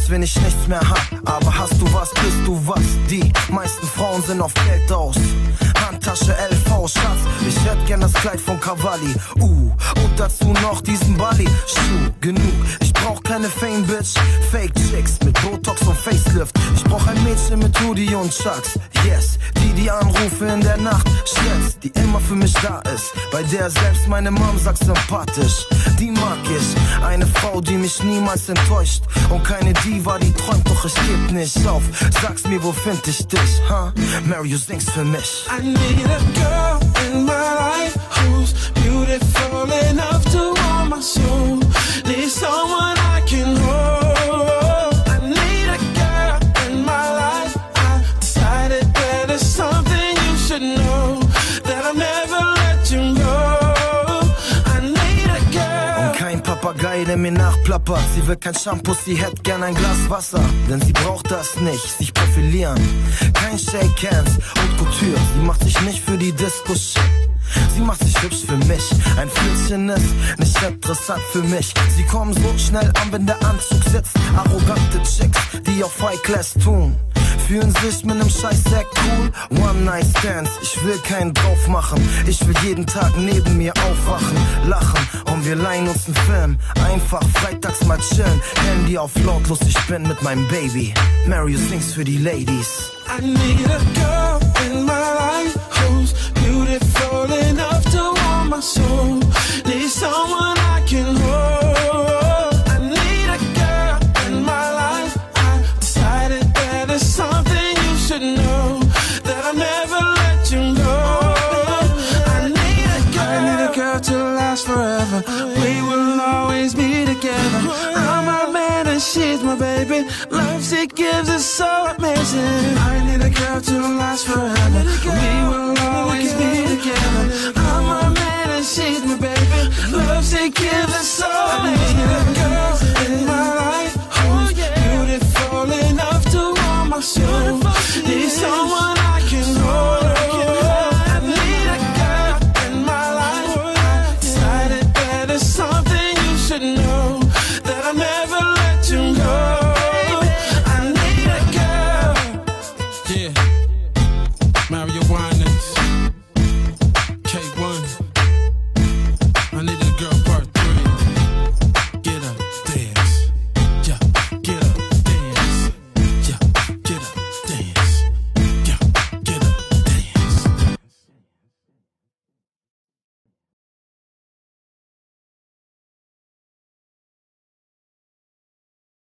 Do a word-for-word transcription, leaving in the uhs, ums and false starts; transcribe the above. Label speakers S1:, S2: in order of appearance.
S1: selbst wenn ich nichts mehr hab. Aber hast du was, bist du was. Die meisten Frauen sind auf Geld aus. Handtasche L V, Schatz, ich hätt gern das Kleid von Cavalli. Uh, und dazu noch diesen Bali. Schuh, genug, ich brauch keine Fame, Bitch. Fake Chicks mit Botox und Facelift. Ich brauch ein Mädchen mit Hoodie und Chucks. Yes, die, die Anrufe in der Nacht schätzt, die immer für mich da ist. Bei der selbst meine Mom sagt sympathisch. Die mag ich, eine Frau, die mich niemals enttäuscht. Und keine Diva, die träumt, doch ich geb nicht auf. Sag's mir, wo find ich dich, huh? Mary, du singst für mich.
S2: I need a girl in my life who's beautiful enough to warm my soul. Need someone I can hold. I need a girl in my life. I decided that it's something you should know, that I'll never let you go. I need a girl.
S1: Und kein Papagei, der mir nachplappert. Sie will kein Shampoo, sie hätt gern ein Glas Wasser. Denn sie braucht das nicht, sich profilieren. Kein Shake Hands und Couture. Sie macht sich nicht für die Disco shit. Sie macht sich hübsch für mich. Ein Flittchen ist nicht interessant für mich. Sie kommen so schnell an, wenn der Anzug sitzt. Arrogante Chicks, die auf High Class tun, fühlen sich mit nem Scheißsack cool. One Night Stands, ich will keinen drauf machen. Ich will jeden Tag neben mir aufwachen, lachen und wir leihen uns einen Film. Einfach freitags mal chillen, Handy auf lautlos, ich bin mit meinem Baby. Mary, du singst für die Ladies.
S2: I need a girl in my life who's beautiful enough to warm my soul. Need someone I can hold. I need a girl in my life. I decided that it's something you should know, that I'll never let you go. I need a girl. I need a girl to last forever. We will always be together. I'm her man and she's my baby. Love she gives is so amazing. I need a girl to last forever. We will always be together. I'm her man and she's my baby. Love she gives is so amazing. I need a girl in my life who's beautiful enough to warm my soul. Need someone I can hold. I need a girl in my life. I decided that it's something you should know, that I'll never let you go. I need a girl. Yeah, marijuana.